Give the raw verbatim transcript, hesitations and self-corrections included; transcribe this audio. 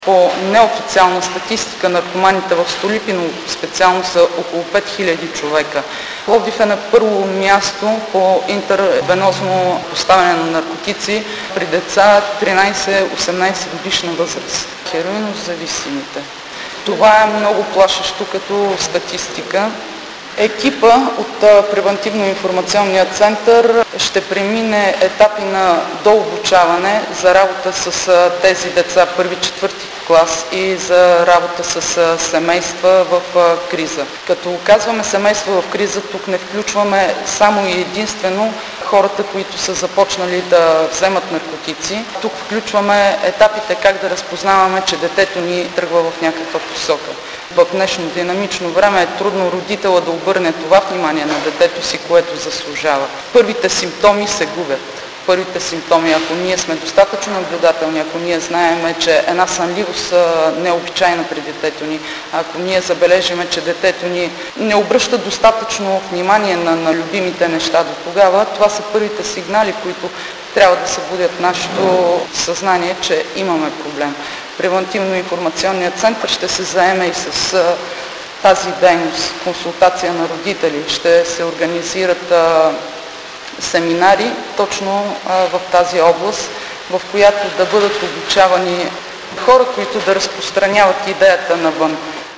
По неофициална статистика наркоманите в Столипиново специално са около пет хиляди човека. Пловдив е на първо място по интервенозно поставяне на наркотици при деца тринайсет-осемнайсет годишна възраст. Хероинозависимите. Това е много плашещо като статистика. Екипа от превантивно-информационния център ще премине етапи на дообучаване за работа с тези деца първи-четвърти клас и за работа с семейства в криза. Като казваме семейства в криза, тук не включваме само и единствено хората, които са започнали да вземат наркотици. Тук включваме етапите как да разпознаваме, че детето ни тръгва в някаква посока. В днешно динамично време е трудно родителя да обърне това внимание на детето си, което заслужава. Първите симптоми се губят. Първите симптоми, ако ние сме достатъчно наблюдателни, ако ние знаем, че една сънливост не е обичайна при детето ни, ако ние забележиме, че детето ни не обръща достатъчно внимание на, на любимите неща до тогава, това са първите сигнали, които трябва да събудят нашето съзнание, че имаме проблем. Превантивно-информационният център ще се заеме и с а, тази дейност, консултация на родители. Ще се организират а, семинари точно а, в тази област, в която да бъдат обучавани хора, които да разпространяват идеята навън.